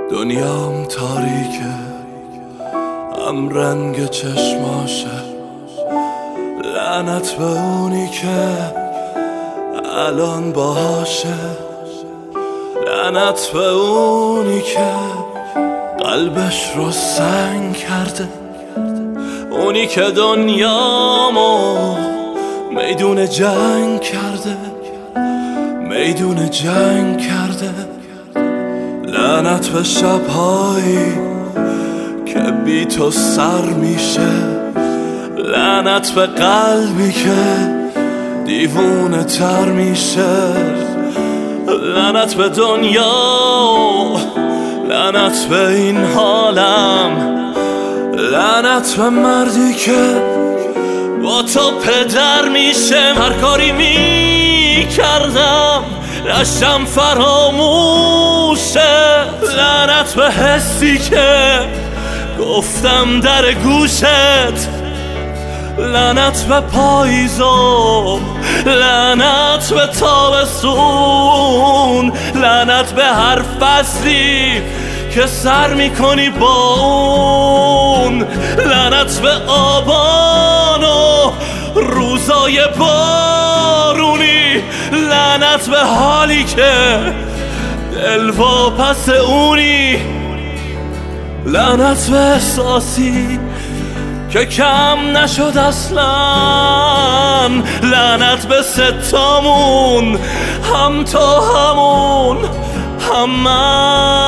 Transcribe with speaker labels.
Speaker 1: دنیام تاریکه، هم رنگ چشماشه. لعنت به اونی که الان باهاشه. لعنت به اونی که قلبش رو سنگ کرده. اونی که دنیامو میدون جنگ کرده، میدون جنگ کرده. لعنت به شبهایی که بی تو سر میشه. لعنت به قلبی که دیوونه تر میشه. لعنت به دنیا، لعنت به این حالم. لعنت به مردی که با تو پدر میشه. هر کاری میکردم رشتم فراموشه. لعنت به حسی که گفتم در گوشت. لعنت به پاییزو، لعنت به تابستون. لعنت به هر فصلی که سر میکنی با اون. لعنت به آبان و روزای بارونی. لعنت به حالی که دل واپس اونی. لعنت به احساسی که کم نشد اصلا. لعنت به ستامون، هم تو همون هم من.